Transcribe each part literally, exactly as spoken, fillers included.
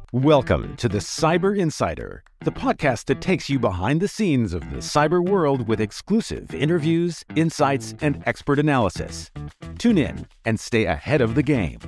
Welcome to the Cyber Insider, the podcast that takes you behind the scenes of the cyber world with exclusive interviews, insights, and expert analysis. Tune in and stay ahead of the game.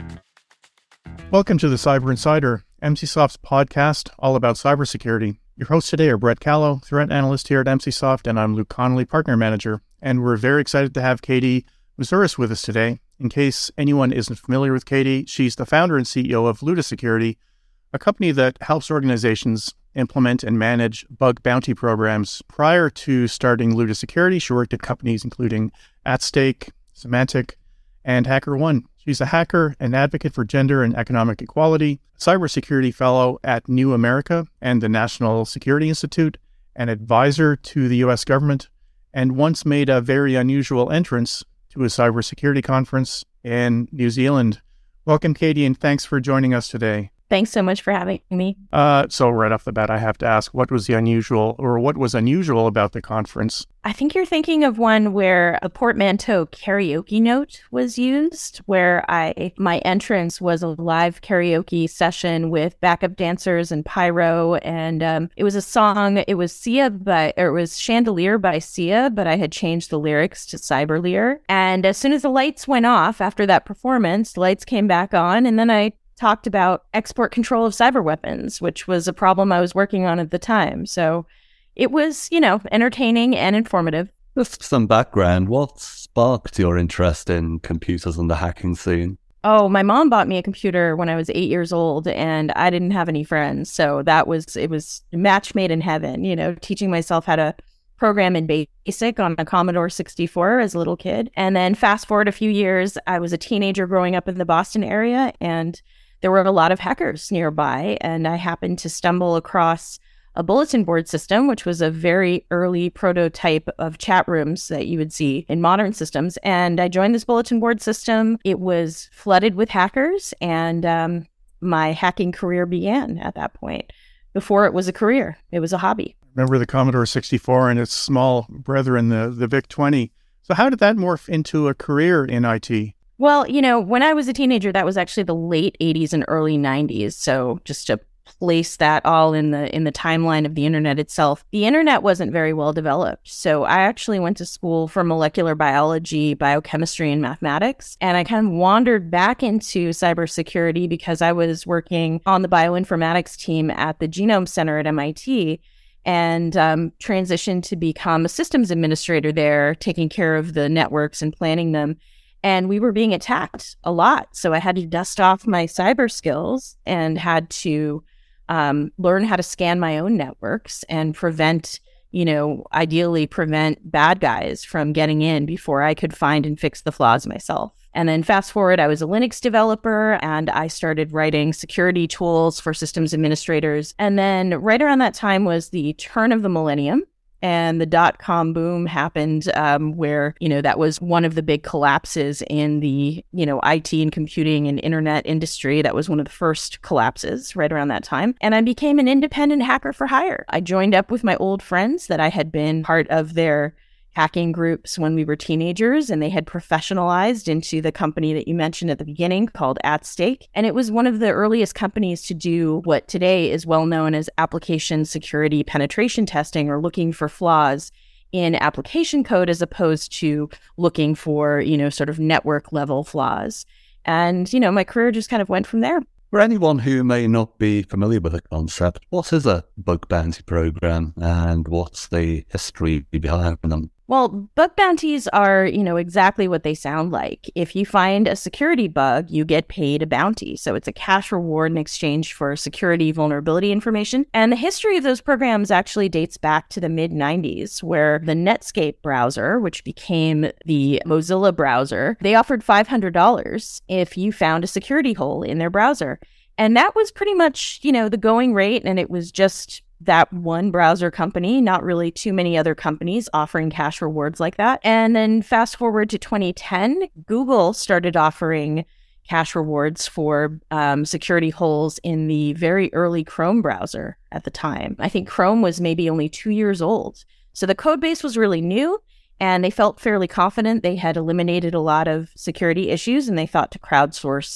Welcome to the Cyber Insider, Emsisoft's podcast all about cybersecurity. Your hosts today are Brett Callow, threat analyst here at Emsisoft, and I'm Luke Connolly, partner manager. And we're very excited to have Katie Moussouris with us today. In case anyone isn't familiar with Katie, she's the founder and C E O of Luda Security, a company that helps organizations implement and manage bug bounty programs. Prior to starting Luda Security, she worked at companies including AtStake, Symantec, and HackerOne. She's a hacker, an advocate for gender and economic equality, cybersecurity fellow at New America and the National Security Institute, an advisor to the U S government, and once made a very unusual entrance to a cybersecurity conference in New Zealand. Welcome, Katie, and thanks for joining us today. Thanks so much for having me. Uh, so right off the bat, I have to ask, what was the unusual or what was unusual about the conference? I think you're thinking of one where a portmanteau karaoke note was used, where I my entrance was a live karaoke session with backup dancers and pyro, and um, it was a song. It was Sia by, or it was Chandelier by Sia, but I had changed the lyrics to Cyberleer. And as soon as the lights went off after that performance, the lights came back on, and then I talked about export control of cyber weapons, which was a problem I was working on at the time. So it was, you know, entertaining and informative. Just some background. What sparked your interest in computers and the hacking scene? Oh, my mom bought me a computer when I was eight years old, and I didn't have any friends. So that was, it was a match made in heaven, you know, teaching myself how to program in BASIC on a Commodore sixty-four as a little kid. And then fast forward a few years, I was a teenager growing up in the Boston area, and there were a lot of hackers nearby, and I happened to stumble across a bulletin board system, which was a very early prototype of chat rooms that you would see in modern systems. And I joined this bulletin board system. It was flooded with hackers, and um, my hacking career began at that point. Before it was a career, it was a hobby. Remember the Commodore sixty-four and its small brethren, the, the V I C twenty. So how did that morph into a career in I T? Well, you know, when I was a teenager, that was actually the late eighties and early nineties. So just to place that all in the in the timeline of the internet itself, the internet wasn't very well developed. So I actually went to school for molecular biology, biochemistry, and mathematics. And I kind of wandered back into cybersecurity because I was working on the bioinformatics team at the Genome Center at M I T, and um, transitioned to become a systems administrator there, taking care of the networks and planning them. And we were being attacked a lot. So I had to dust off my cyber skills and had to um, learn how to scan my own networks and prevent, you know, ideally prevent bad guys from getting in before I could find and fix the flaws myself. And then fast forward, I was a Linux developer, and I started writing security tools for systems administrators. And then right around that time was the turn of the millennium. And the dot-com boom happened um, where, you know, that was one of the big collapses in the, you know, I T and computing and internet industry. That was one of the first collapses right around that time. And I became an independent hacker for hire. I joined up with my old friends that I had been part of their hacking groups when we were teenagers, and they had professionalized into the company that you mentioned at the beginning called AtStake. And it was one of the earliest companies to do what today is well known as application security penetration testing, or looking for flaws in application code as opposed to looking for, you know, sort of network level flaws. And, you know, my career just kind of went from there. For anyone who may not be familiar with the concept, what is a bug bounty program and what's the history behind them? Well, bug bounties are, you know, exactly what they sound like. If you find a security bug, you get paid a bounty. So it's a cash reward in exchange for security vulnerability information. And the history of those programs actually dates back to the mid nineties, where the Netscape browser, which became the Mozilla browser, they offered five hundred dollars if you found a security hole in their browser. And that was pretty much, you know, the going rate. And it was just that one browser company, not really too many other companies offering cash rewards like that. And then fast forward to twenty ten, Google started offering cash rewards for um, security holes in the very early Chrome browser at the time. I think Chrome was maybe only two years old. So the code base was really new, and they felt fairly confident they had eliminated a lot of security issues, and they thought to crowdsource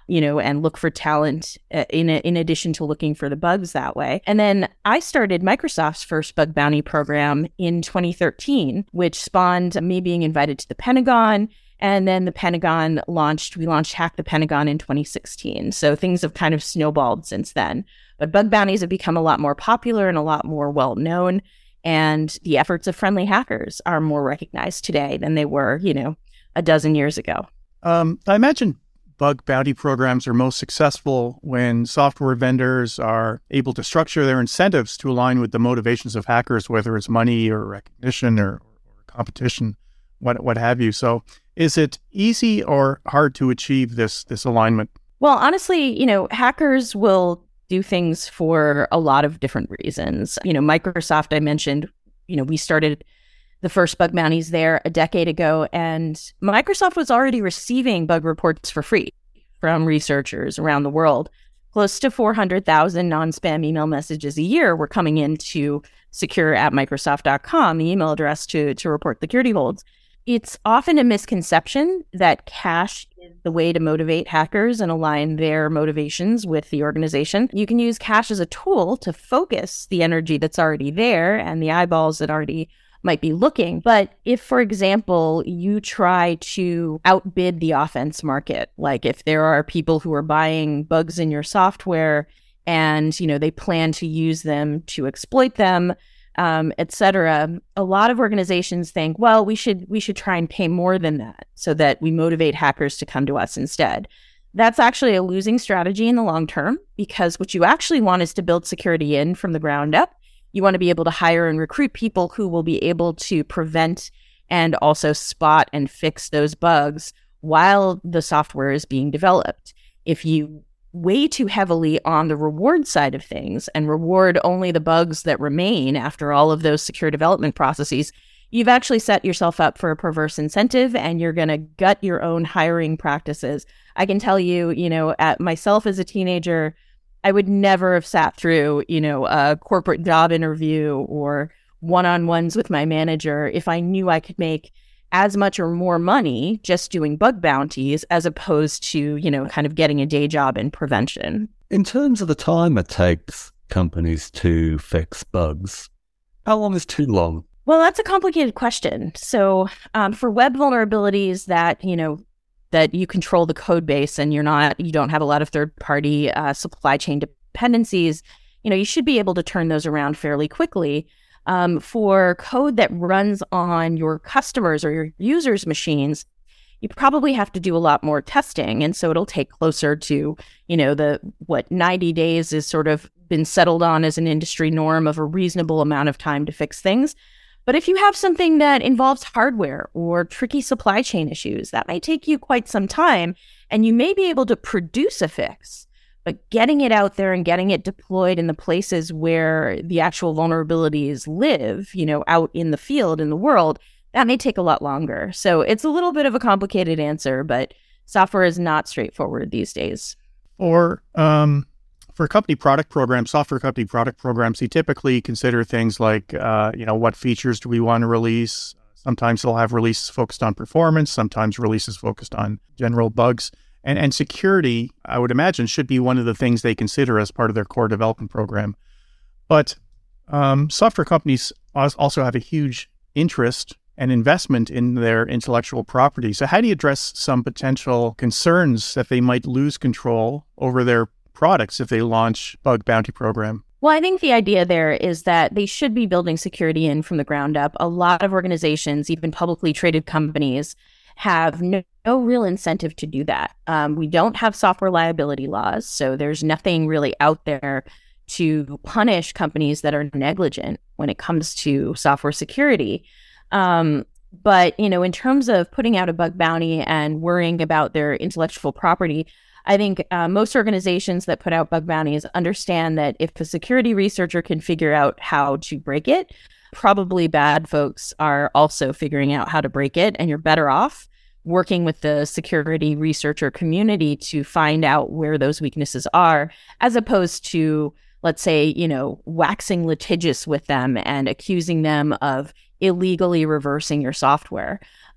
you know, and look for talent uh, in a, in addition to looking for the bugs that way. And then I started Microsoft's first bug bounty program in twenty thirteen, which spawned me being invited to the Pentagon. And then the Pentagon launched, we launched Hack the Pentagon in twenty sixteen. So things have kind of snowballed since then. But bug bounties have become a lot more popular and a lot more well-known. And the efforts of friendly hackers are more recognized today than they were, you know, a dozen years ago. Um, I imagine bug bounty programs are most successful when software vendors are able to structure their incentives to align with the motivations of hackers, whether it's money or recognition or, or competition, what what have you. So is it easy or hard to achieve this this alignment? Well, honestly, you know, hackers will do things for a lot of different reasons. You know, Microsoft, I mentioned, you know, we started the first bug bounties there a decade ago, and Microsoft was already receiving bug reports for free from researchers around the world. Close to four hundred thousand non-spam email messages a year were coming into secure at microsoft dot com, the email address to, to report security holds. It's often a misconception that cash is the way to motivate hackers and align their motivations with the organization. You can use cash as a tool to focus the energy that's already there and the eyeballs that already might be looking. But if, for example, you try to outbid the offense market, like if there are people who are buying bugs in your software and, you know, they plan to use them to exploit them, um, et cetera, a lot of organizations think, well, we should we should try and pay more than that so that we motivate hackers to come to us instead. That's actually a losing strategy in the long term, because what you actually want is to build security in from the ground up. You want to be able to hire and recruit people who will be able to prevent and also spot and fix those bugs while the software is being developed. If you weigh too heavily on the reward side of things and reward only the bugs that remain after all of those secure development processes, you've actually set yourself up for a perverse incentive, and you're going to gut your own hiring practices. I can tell you, you know, at myself as a teenager, I would never have sat through, you know, a corporate job interview or one-on-ones with my manager if I knew I could make as much or more money just doing bug bounties as opposed to, you know, kind of getting a day job in prevention. In terms of the time it takes companies to fix bugs, how long is too long? Well, that's a complicated question. So um, for web vulnerabilities that, you know, that you control the code base and you're not, you don't have a lot of third-party uh, supply chain dependencies, you know, you should be able to turn those around fairly quickly. Um, for code that runs on your customers or your users' machines, you probably have to do a lot more testing. And so it'll take closer to, you know, the, what ninety days is sort of been settled on as an industry norm of a reasonable amount of time to fix things. But if you have something that involves hardware or tricky supply chain issues, that might take you quite some time, and you may be able to produce a fix. But getting it out there and getting it deployed in the places where the actual vulnerabilities live, you know, out in the field, in the world, that may take a lot longer. So it's a little bit of a complicated answer, but software is not straightforward these days. Or um, for company product programs, software company product programs, you typically consider things like, uh, you know, what features do we want to release? Sometimes they'll have releases focused on performance, sometimes releases focused on general bugs. And, and security, I would imagine, should be one of the things they consider as part of their core development program. But um, software companies also have a huge interest and investment in their intellectual property. So how do you address some potential concerns that they might lose control over their products if they launch bug bounty program? Well, I think the idea there is that they should be building security in from the ground up. A lot of organizations, even publicly traded companies, have no, no real incentive to do that. Um, we don't have software liability laws, so there's nothing really out there to punish companies that are negligent when it comes to software security. Um, but, you know, in terms of putting out a bug bounty and worrying about their intellectual property, I think uh, most organizations that put out bug bounties understand that if a security researcher can figure out how to break it, probably bad folks are also figuring out how to break it, and you're better off working with the security researcher community to find out where those weaknesses are, as opposed to, let's say, you know, waxing litigious with them and accusing them of illegally reversing your software.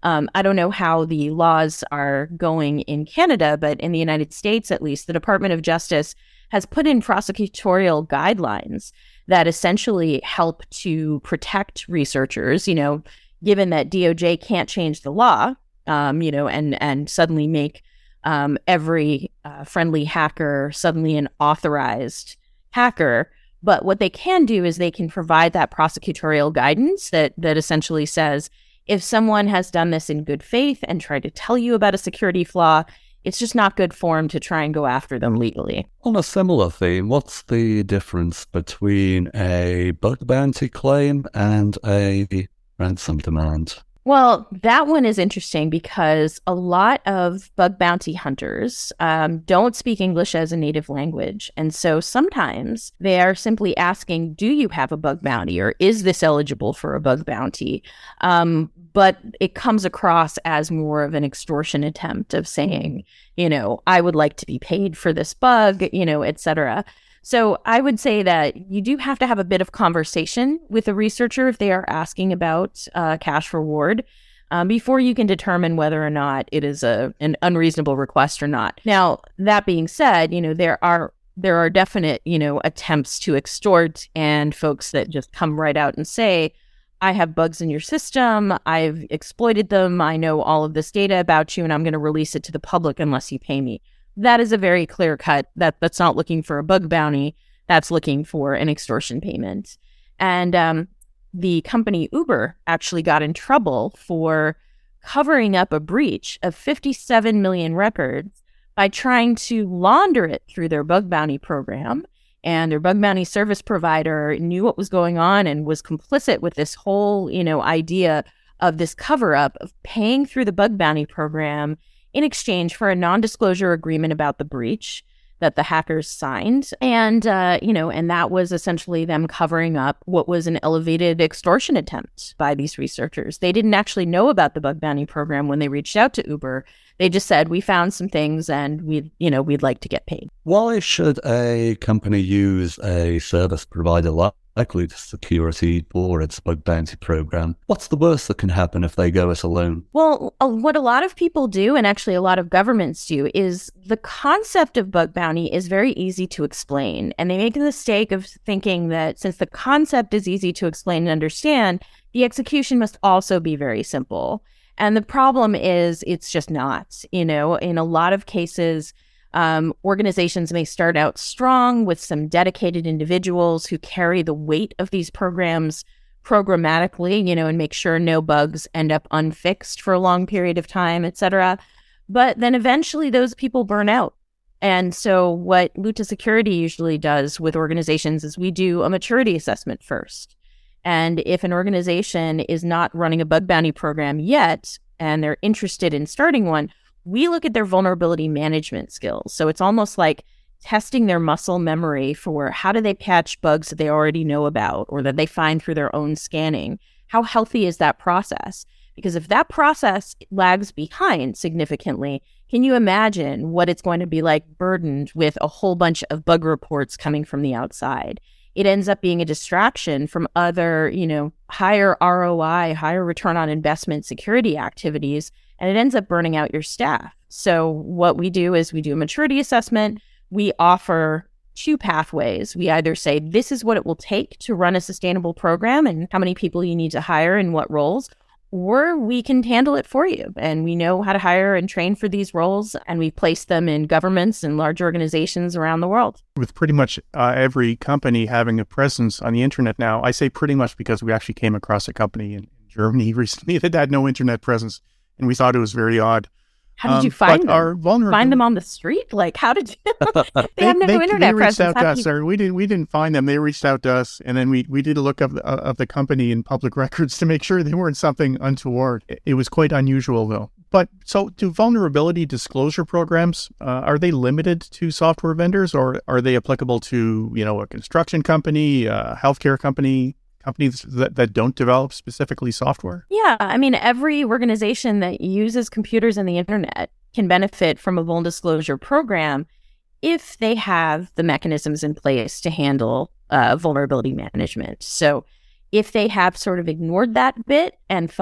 Um, I don't know how the laws are going in Canada, but in the United States, at least, the Department of Justice has put in prosecutorial guidelines that essentially help to protect researchers, you know, given that D O J can't change the law, um, you know, and, and suddenly make um, every uh, friendly hacker suddenly an authorized hacker. But what they can do is they can provide that prosecutorial guidance that that essentially says, if someone has done this in good faith and tried to tell you about a security flaw, it's just not good form to try and go after them legally. On a similar theme, what's the difference between a bug bounty claim and a ransom demand? Well, that one is interesting because a lot of bug bounty hunters um, don't speak English as a native language. And so sometimes they are simply asking, do you have a bug bounty, or is this eligible for a bug bounty? Um, but it comes across as more of an extortion attempt of saying, you know, I would like to be paid for this bug, you know, et cetera. So I would say that you do have to have a bit of conversation with a researcher if they are asking about uh, cash reward um, before you can determine whether or not it is a an unreasonable request or not. Now, that being said, you know, there are there are definite, you know, attempts to extort and folks that just come right out and say, I have bugs in your system, I've exploited them, I know all of this data about you, and I'm going to release it to the public unless you pay me. That is a very clear cut. That that's not looking for a bug bounty. That's looking for an extortion payment. And um, the company Uber actually got in trouble for covering up a breach of fifty-seven million records by trying to launder it through their bug bounty program. And their bug bounty service provider knew what was going on and was complicit with this whole, you know, idea of this cover up of paying through the bug bounty program in exchange for a non-disclosure agreement about the breach that the hackers signed. And, uh, you know, and that was essentially them covering up what was an elevated extortion attempt by these researchers. They didn't actually know about the bug bounty program when they reached out to Uber. They just said, we found some things and we, you know, we'd like to get paid. Why should a company use a service provider like Luta Security for its bug bounty program? What's the worst that can happen if they go it alone? Well, uh, what a lot of people do, and actually a lot of governments do, is the concept of bug bounty is very easy to explain. And they make the mistake of thinking that since the concept is easy to explain and understand, the execution must also be very simple. And the problem is it's just not. You know, in a lot of cases, Um, organizations may start out strong with some dedicated individuals who carry the weight of these programs programmatically, you know, and make sure no bugs end up unfixed for a long period of time, et cetera. But then eventually those people burn out. And so what Luta Security usually does with organizations is we do a maturity assessment first. And if an organization is not running a bug bounty program yet, and they're interested in starting one, we look at their vulnerability management skills. So it's almost like testing their muscle memory for how do they patch bugs that they already know about or that they find through their own scanning. How healthy is that process? Because if that process lags behind significantly, can you imagine what it's going to be like burdened with a whole bunch of bug reports coming from the outside? It ends up being a distraction from other, you know, higher R O I, higher return on investment security activities, and it ends up burning out your staff. So what we do is we do a maturity assessment. We offer two pathways. We either say, this is what it will take to run a sustainable program and how many people you need to hire and what roles, or we can handle it for you. And we know how to hire and train for these roles, and we place them in governments and large organizations around the world. With pretty much uh, every company having a presence on the internet now, I say pretty much because we actually came across a company in Germany recently that had no internet presence, and we thought it was very odd. How did um, you find them? Our vulnerability... Find them on the street? Like, how did you? they, they have no they, internet they reached presence. out to How us. you... Or we didn't. We didn't find them. They reached out to us, and then we, we did a look of the, uh, of the company in public records to make sure they weren't something untoward. It, it was quite unusual, though. But so, do vulnerability disclosure programs uh, are they limited to software vendors, or are they applicable to you know a construction company, a healthcare company? Companies that, that don't develop specifically software? Yeah, I mean, every organization that uses computers and the internet can benefit from a vulnerability disclosure program if they have the mechanisms in place to handle uh, vulnerability management. So if they have sort of ignored that bit and thought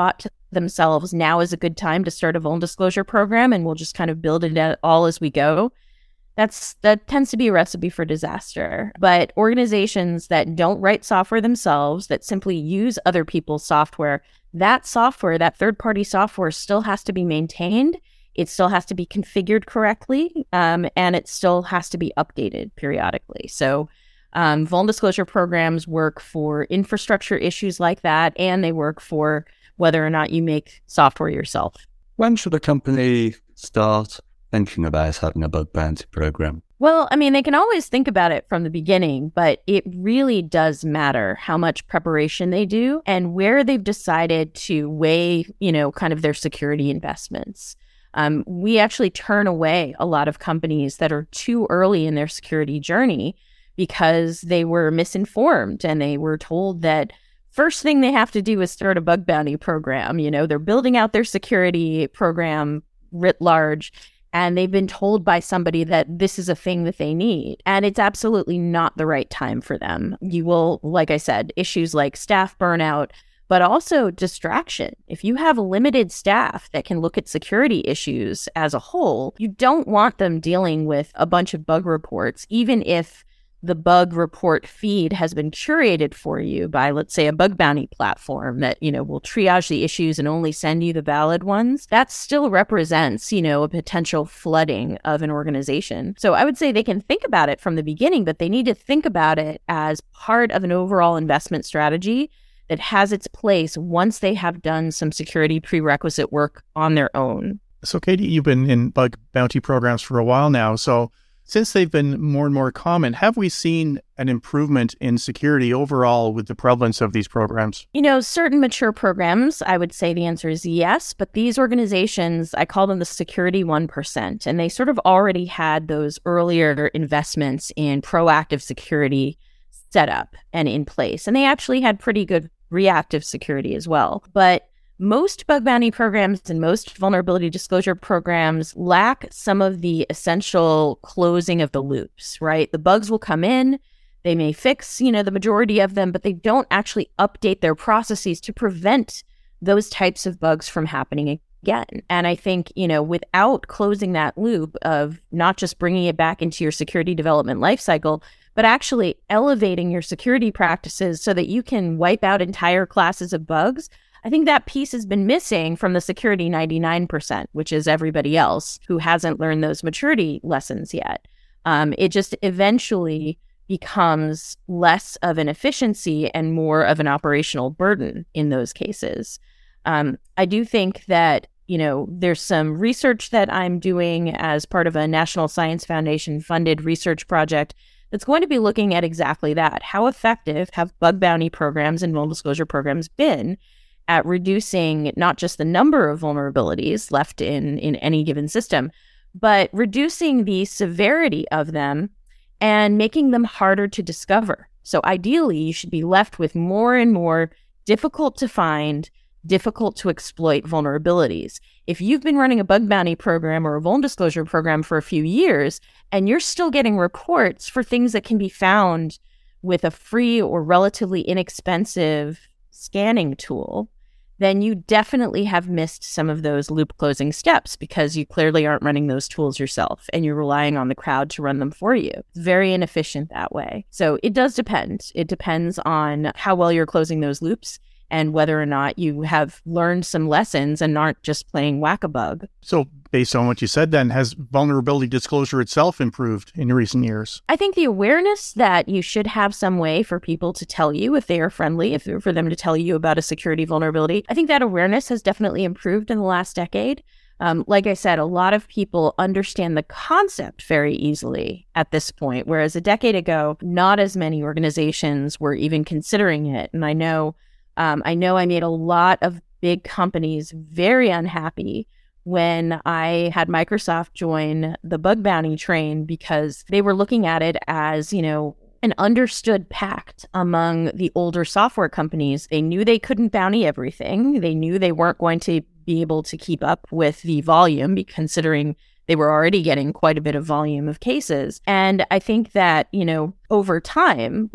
themselves, now is a good time to start a vulnerability disclosure program and we'll just kind of build it out all as we go. That's that tends to be a recipe for disaster. But organizations that don't write software themselves, that simply use other people's software, that software, that third-party software still has to be maintained. It still has to be configured correctly, um, and it still has to be updated periodically. So um, vulnerability disclosure programs work for infrastructure issues like that, and they work for whether or not you make software yourself. When should a company start thinking about having a bug bounty program? Well, I mean, they can always think about it from the beginning, but it really does matter how much preparation they do and where they've decided to weigh, you know, kind of their security investments. Um, we actually turn away a lot of companies that are too early in their security journey because they were misinformed and they were told that first thing they have to do is start a bug bounty program. You know, they're building out their security program writ large, and they've been told by somebody that this is a thing that they need. And it's absolutely not the right time for them. You will, like I said, issues like staff burnout, but also distraction. If you have limited staff that can look at security issues as a whole, you don't want them dealing with a bunch of bug reports, even if the bug report feed has been curated for you by, let's say, a bug bounty platform that, you know, will triage the issues and only send you the valid ones. That still represents, you know, a potential flooding of an organization. So I would say they can think about it from the beginning, but they need to think about it as part of an overall investment strategy that has its place once they have done some security prerequisite work on their own. So Katie, you've been in bug bounty programs for a while now. So since they've been more and more common, have we seen an improvement in security overall with the prevalence of these programs? You know, certain mature programs, I would say the answer is yes. But these organizations, I call them the security one percent, and they sort of already had those earlier investments in proactive security set up and in place. And they actually had pretty good reactive security as well. But most bug bounty programs and most vulnerability disclosure programs lack some of the essential closing of the loops, right? The bugs will come in, they may fix, you know, the majority of them, but they don't actually update their processes to prevent those types of bugs from happening again. And I think, you know, without closing that loop of not just bringing it back into your security development lifecycle, but actually elevating your security practices so that you can wipe out entire classes of bugs, I think that piece has been missing from the security ninety-nine percent, which is everybody else who hasn't learned those maturity lessons yet. Um, it just eventually becomes less of an efficiency and more of an operational burden in those cases. Um, I do think that, you know, there's some research that I'm doing as part of a National Science Foundation funded research project that's going to be looking at exactly that. How effective have bug bounty programs and vulnerability disclosure programs been at reducing not just the number of vulnerabilities left in, in any given system, but reducing the severity of them and making them harder to discover. So ideally, you should be left with more and more difficult to find, difficult to exploit vulnerabilities. If you've been running a bug bounty program or a vulnerability disclosure program for a few years, and you're still getting reports for things that can be found with a free or relatively inexpensive scanning tool, then you definitely have missed some of those loop closing steps because you clearly aren't running those tools yourself and you're relying on the crowd to run them for you. It's very inefficient that way. So it does depend. It depends on how well you're closing those loops and whether or not you have learned some lessons and aren't just playing whack-a-bug. So based on what you said then, has vulnerability disclosure itself improved in recent years? I think the awareness that you should have some way for people to tell you if they are friendly, if for them to tell you about a security vulnerability, I think that awareness has definitely improved in the last decade. Um, like I said, a lot of people understand the concept very easily at this point, whereas a decade ago, not as many organizations were even considering it. And I know Um, I know I made a lot of big companies very unhappy when I had Microsoft join the bug bounty train because they were looking at it as, you know, an understood pact among the older software companies. They knew they couldn't bounty everything. They knew they weren't going to be able to keep up with the volume, considering they were already getting quite a bit of volume of cases. And I think that, you know, over time, like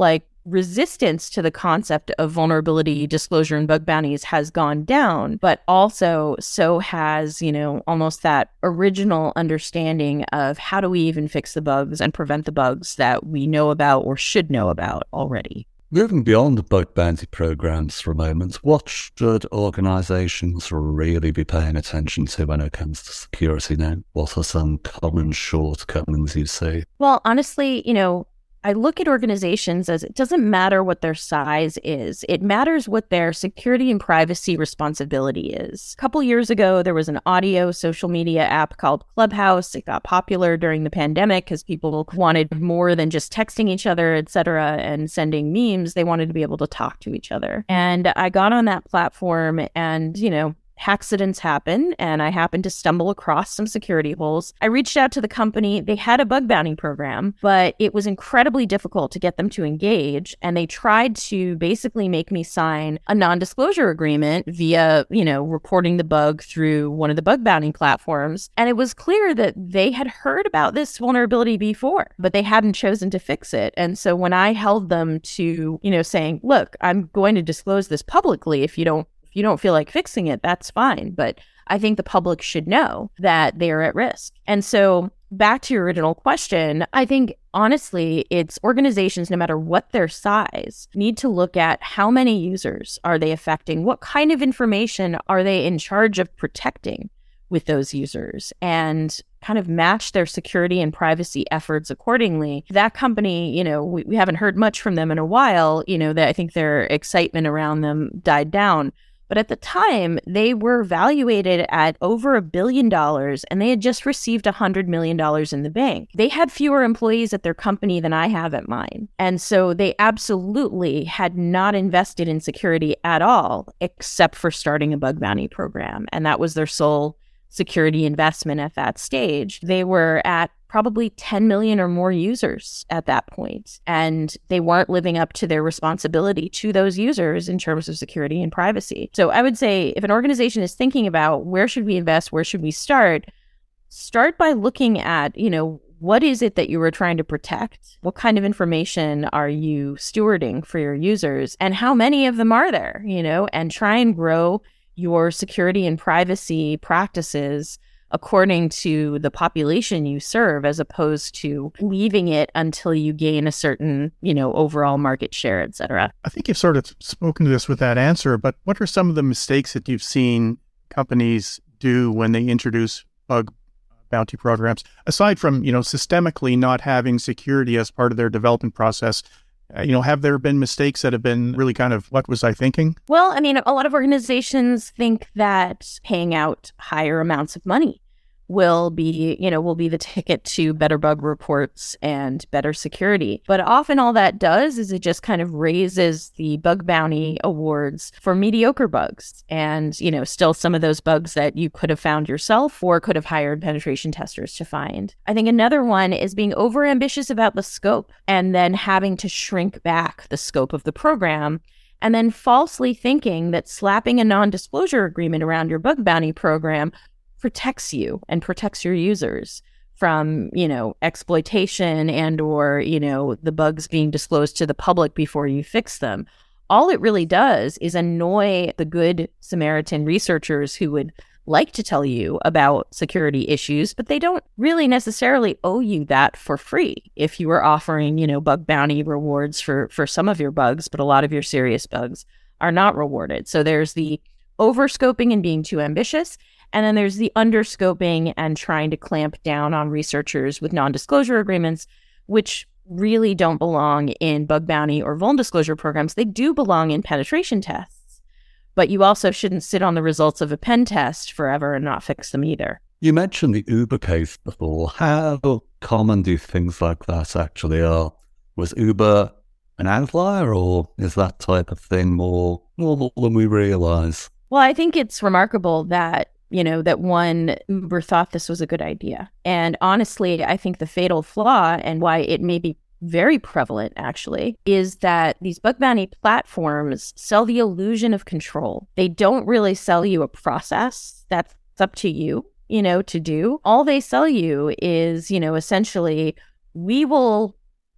resistance to the concept of vulnerability disclosure and bug bounties has gone down, but also so has, you know, almost that original understanding of how do we even fix the bugs and prevent the bugs that we know about or should know about already. Moving beyond the bug bounty programs for a moment, what should organizations really be paying attention to when it comes to security now? What are some common shortcomings you see? Well, honestly, you know, I look at organizations as it doesn't matter what their size is. It matters what their security and privacy responsibility is. A couple years ago, there was an audio social media app called Clubhouse. It got popular during the pandemic because people wanted more than just texting each other, et cetera, and sending memes. They wanted to be able to talk to each other. And I got on that platform and, you know, accidents happen, and I happened to stumble across some security holes. I reached out to the company. They had a bug bounty program, but it was incredibly difficult to get them to engage. And they tried to basically make me sign a non-disclosure agreement via, you know, reporting the bug through one of the bug bounty platforms. And it was clear that they had heard about this vulnerability before, but they hadn't chosen to fix it. And so when I held them to, you know, saying, look, I'm going to disclose this publicly if you don't you don't feel like fixing it, that's fine. But I think the public should know that they are at risk. And so back to your original question, I think honestly, it's organizations, no matter what their size, need to look at how many users are they affecting? What kind of information are they in charge of protecting with those users? And kind of match their security and privacy efforts accordingly. That company, you know, we, we haven't heard much from them in a while. You know, that I think their excitement around them died down. But at the time, they were valuated at over a billion dollars, and they had just received one hundred million dollars in the bank. They had fewer employees at their company than I have at mine. And so they absolutely had not invested in security at all, except for starting a bug bounty program. And that was their sole security investment at that stage. They were at probably ten million or more users at that point, and they weren't living up to their responsibility to those users in terms of security and privacy. So I would say if an organization is thinking about where should we invest, where should we start, start by looking at, you know, what is it that you were trying to protect? What kind of information are you stewarding for your users? And how many of them are there, you know, and try and grow your security and privacy practices according to the population you serve, as opposed to leaving it until you gain a certain, you know, overall market share, et cetera. I think you've sort of spoken to this with that answer, but what are some of the mistakes that you've seen companies do when they introduce bug bounty programs, aside from, you know, systemically not having security as part of their development process? Uh, you know, have there been mistakes that have been really kind of, what was I thinking? Well, I mean, a lot of organizations think that paying out higher amounts of money will be, you know, will be the ticket to better bug reports and better security. But often all that does is it just kind of raises the bug bounty awards for mediocre bugs. And, you know, still some of those bugs that you could have found yourself or could have hired penetration testers to find. I think another one is being overambitious about the scope and then having to shrink back the scope of the program, and then falsely thinking that slapping a non-disclosure agreement around your bug bounty program protects you and protects your users from, you know, exploitation and or, you know, the bugs being disclosed to the public before you fix them. All it really does is annoy the good Samaritan researchers who would like to tell you about security issues, but they don't really necessarily owe you that for free if you are offering, you know, bug bounty rewards for, for some of your bugs, but a lot of your serious bugs are not rewarded. So there's the overscoping and being too ambitious. And then there's the underscoping and trying to clamp down on researchers with non-disclosure agreements, which really don't belong in bug bounty or vuln disclosure programs. They do belong in penetration tests, but you also shouldn't sit on the results of a pen test forever and not fix them either. You mentioned the Uber case before. How common do things like that actually are? Was Uber an outlier, or is that type of thing more normal than we realize? Well, I think it's remarkable that you know, that one, Uber thought this was a good idea. And honestly, I think the fatal flaw and why it may be very prevalent, actually, is that these bug bounty platforms sell the illusion of control. They don't really sell you a process. That's up to you, you know, to do. All they sell you is, you know, essentially, we will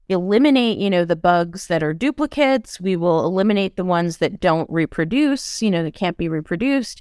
eliminate, you know, the bugs that are duplicates. We will eliminate the ones that don't reproduce, you know, that can't be reproduced.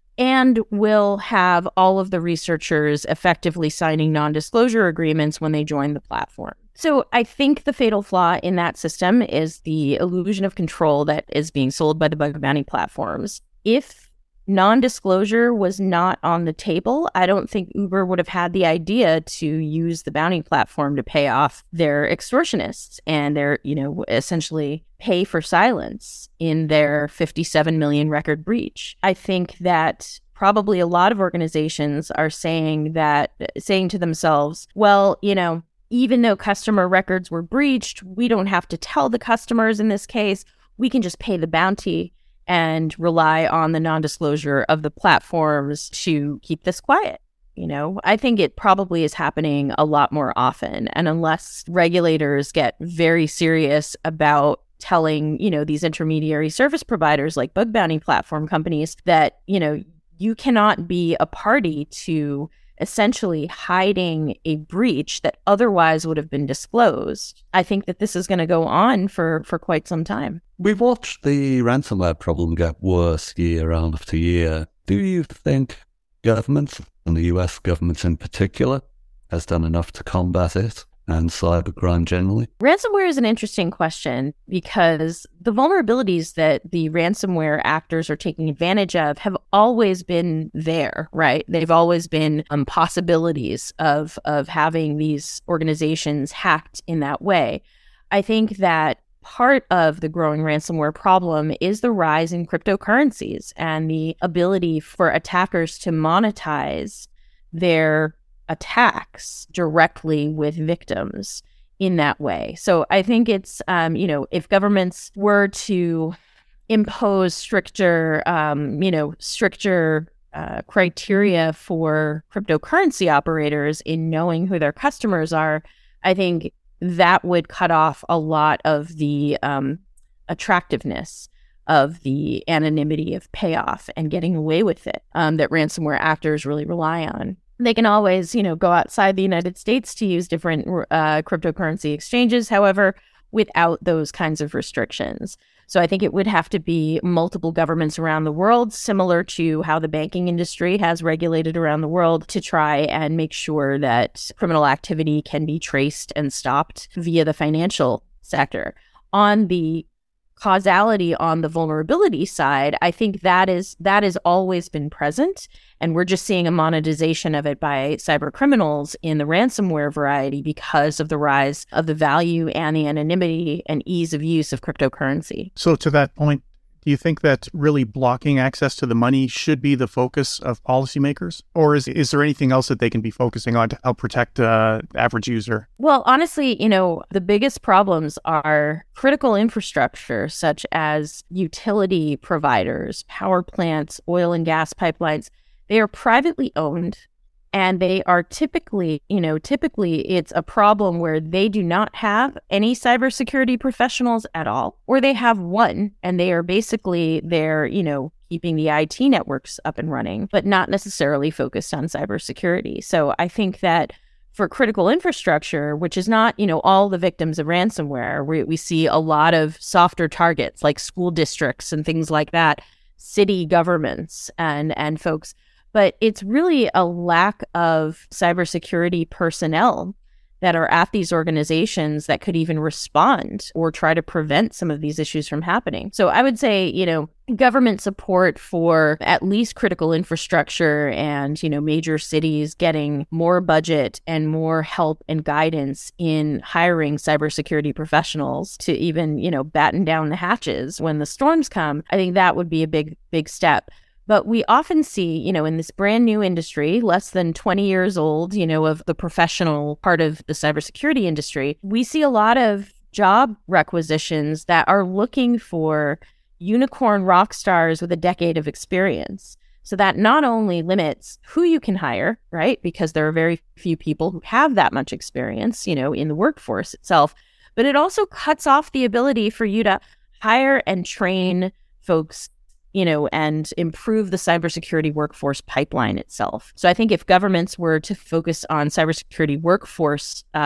And we'll have all of the researchers effectively signing non-disclosure agreements when they join the platform. So I think the fatal flaw in that system is the illusion of control that is being sold by the bug bounty platforms. If non-disclosure was not on the table, I don't think Uber would have had the idea to use the bounty platform to pay off their extortionists and their, you know, essentially pay for silence in their fifty-seven million record breach. I think that probably a lot of organizations are saying that, saying to themselves, well, you know, even though customer records were breached, we don't have to tell the customers in this case. We can just pay the bounty and rely on the non-disclosure of the platforms to keep this quiet. You know, I think it probably is happening a lot more often. And unless regulators get very serious about telling, you know, these intermediary service providers like bug bounty platform companies that, you know, you cannot be a party to essentially hiding a breach that otherwise would have been disclosed, I think that this is going to go on for, for quite some time. We've watched the ransomware problem get worse year after year. Do you think governments, and the U S government in particular, has done enough to combat it and cybercrime generally? Ransomware is an interesting question because the vulnerabilities that the ransomware actors are taking advantage of have always been there, right? They've always been um, possibilities of, of having these organizations hacked in that way. I think that part of the growing ransomware problem is the rise in cryptocurrencies and the ability for attackers to monetize their attacks directly with victims in that way. So I think it's, um, you know, if governments were to impose stricter, um, you know, stricter uh, criteria for cryptocurrency operators in knowing who their customers are, I think that would cut off a lot of the um, attractiveness of the anonymity of payoff and getting away with it um, that ransomware actors really rely on. They can always, you know, go outside the United States to use different uh, cryptocurrency exchanges, however, without those kinds of restrictions. So I think it would have to be multiple governments around the world, similar to how the banking industry has regulated around the world, to try and make sure that criminal activity can be traced and stopped via the financial sector. On the causality on the vulnerability side, I think that is that has always been present, and we're just seeing a monetization of it by cyber criminals in the ransomware variety because of the rise of the value and the anonymity and ease of use of cryptocurrency. So to that point, do you think that really blocking access to the money should be the focus of policymakers? Or is is there anything else that they can be focusing on to help protect uh, the average user? Well, honestly, you know, the biggest problems are critical infrastructure, such as utility providers, power plants, oil and gas pipelines. They are privately owned. And they are typically, you know, typically it's a problem where they do not have any cybersecurity professionals at all, or they have one and they are basically they're, you know, keeping the I T networks up and running, but not necessarily focused on cybersecurity. So I think that for critical infrastructure, which is not, you know, all the victims of ransomware, we, we see a lot of softer targets like school districts and things like that, city governments and and folks. But it's really a lack of cybersecurity personnel that are at these organizations that could even respond or try to prevent some of these issues from happening. So I would say, you know, government support for at least critical infrastructure and, you know, major cities getting more budget and more help and guidance in hiring cybersecurity professionals to even, you know, batten down the hatches when the storms come. I think that would be a big, big step. But we often see, you know, in this brand new industry, less than twenty years old, you know, of the professional part of the cybersecurity industry, we see a lot of job requisitions that are looking for unicorn rock stars with a decade of experience. So that not only limits who you can hire, right, because there are very few people who have that much experience, you know, in the workforce itself, but it also cuts off the ability for you to hire and train folks, you know, and improve the cybersecurity workforce pipeline itself. So I think if governments were to focus on cybersecurity workforce uh,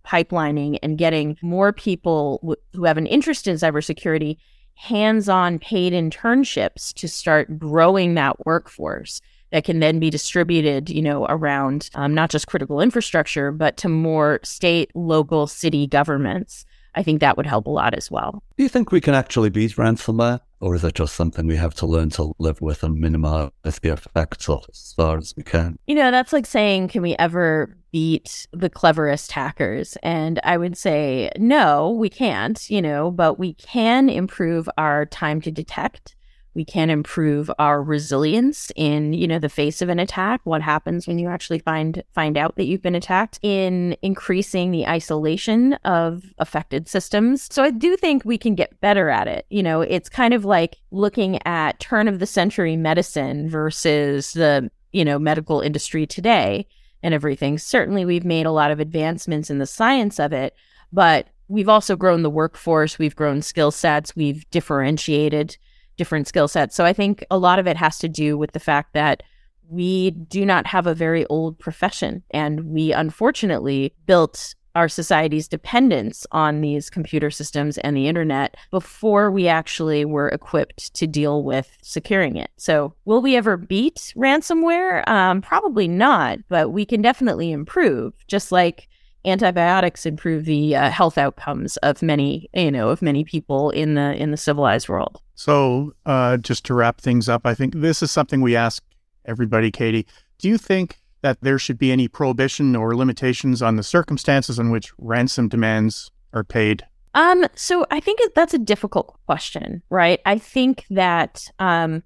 pipelining and getting more people w- who have an interest in cybersecurity hands-on paid internships to start growing that workforce that can then be distributed, you know, around um, not just critical infrastructure, but to more state, local, city governments. I think that would help a lot as well. Do you think we can actually beat ransomware? Or is it just something we have to learn to live with and minimize the effects of as far as we can? You know, that's like saying, can we ever beat the cleverest hackers? And I would say, no, we can't, you know, but we can improve our time to detect. We can improve our resilience in, you know, the face of an attack. What happens when you actually find find out that you've been attacked? In increasing the isolation of affected systems. So I do think we can get better at it. You know, it's kind of like looking at turn of the century medicine versus the, you know, medical industry today and everything. Certainly, we've made a lot of advancements in the science of it, but we've also grown the workforce. We've grown skill sets. We've differentiated different skill sets. So I think a lot of it has to do with the fact that we do not have a very old profession. And we unfortunately built our society's dependence on these computer systems and the internet before we actually were equipped to deal with securing it. So will we ever beat ransomware? Um, probably not, but we can definitely improve, just like antibiotics improve the uh, health outcomes of many, you know, of many people in the in the civilized world. So uh, just to wrap things up, I think this is something we ask everybody, Katie. Do you think that there should be any prohibition or limitations on the circumstances in which ransom demands are paid? Um, so I think that's a difficult question, right? I think that um,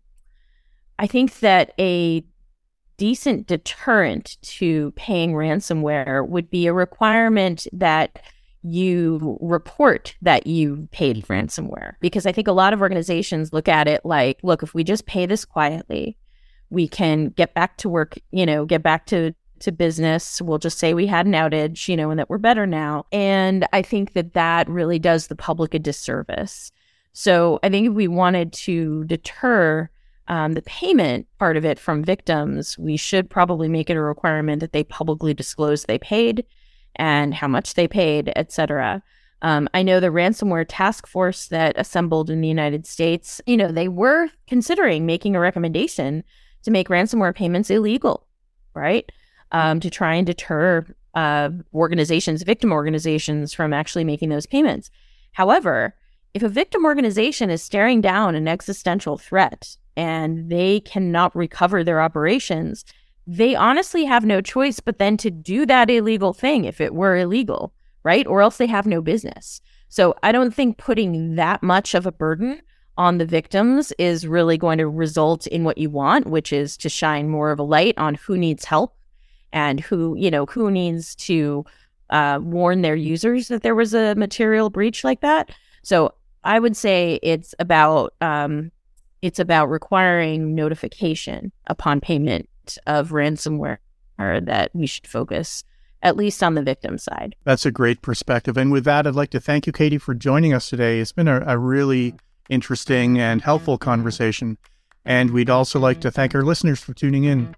I think that a decent deterrent to paying ransomware would be a requirement that you report that you paid ransomware. Because I think a lot of organizations look at it like, look, if we just pay this quietly, we can get back to work, you know, get back to, to business. We'll just say we had an outage, you know, and that we're better now. And I think that that really does the public a disservice. So I think if we wanted to deter Um, the payment part of it from victims, we should probably make it a requirement that they publicly disclose they paid and how much they paid, et cetera. Um, I know the ransomware task force that assembled in the United States, you know, they were considering making a recommendation to make ransomware payments illegal, right? Um, to try and deter uh, organizations, victim organizations from actually making those payments. However, if a victim organization is staring down an existential threat and they cannot recover their operations, they honestly have no choice but then to do that illegal thing if it were illegal, right? Or else they have no business. So I don't think putting that much of a burden on the victims is really going to result in what you want, which is to shine more of a light on who needs help and who, you know, who needs to uh, warn their users that there was a material breach like that. So I would say it's about um, it's about requiring notification upon payment of ransomware, or that we should focus at least on the victim side. That's a great perspective. And with that, I'd like to thank you, Katie, for joining us today. It's been a, a really interesting and helpful conversation. And we'd also like to thank our listeners for tuning in.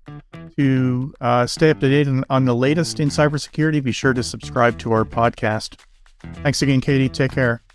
To uh, stay up to date on, on the latest in cybersecurity, be sure to subscribe to our podcast. Thanks again, Katie. Take care.